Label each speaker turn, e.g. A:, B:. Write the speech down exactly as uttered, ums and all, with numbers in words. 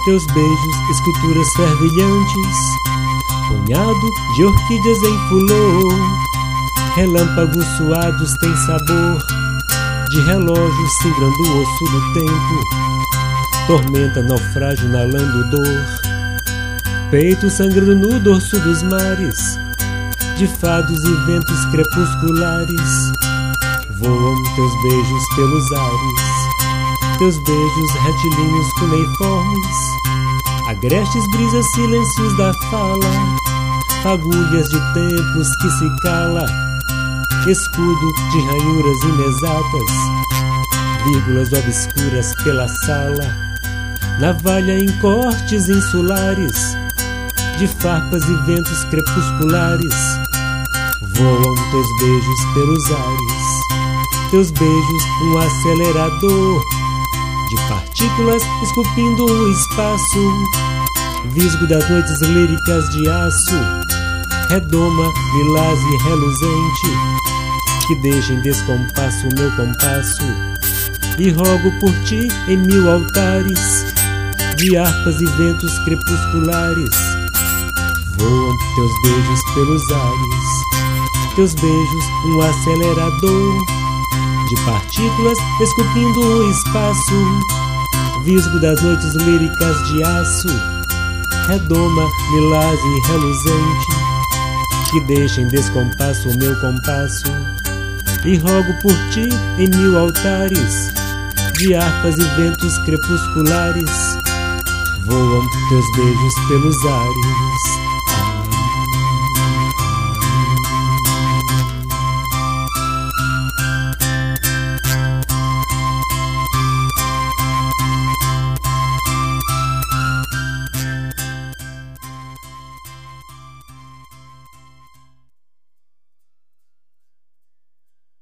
A: teus beijos, esculturas fervilhantes, punhado de orquídeas em fulor, relâmpagos suados têm sabor de relógios singrando o osso do tempo, tormenta, naufrágio inalando dor, peito sangrando no dorso dos mares, de fados e ventos crepusculares, voam teus beijos pelos ares, teus beijos retilíneos cuneiformes, agrestes brisas, silêncios da fala, fagulhas de tempos que se cala, escudo de ranhuras inexatas, vírgulas obscuras pela sala, navalha em cortes insulares, de farpas e ventos crepusculares, voam teus beijos pelos ares, teus beijos um acelerador de partículas esculpindo o espaço, visgo das noites líricas de aço, redoma, lilás e reluzente, que deixa em descompasso o meu compasso, e rogo por ti em mil altares, de harpas e ventos crepusculares, voam teus beijos pelos ares, teus beijos um acelerador de partículas esculpindo o espaço, visgo das noites líricas de aço, redoma, lilás e reluzente, que deixa em descompasso o meu compasso, e rogo por ti em mil altares, de harpas e ventos crepusculares, voam teus beijos pelos ares.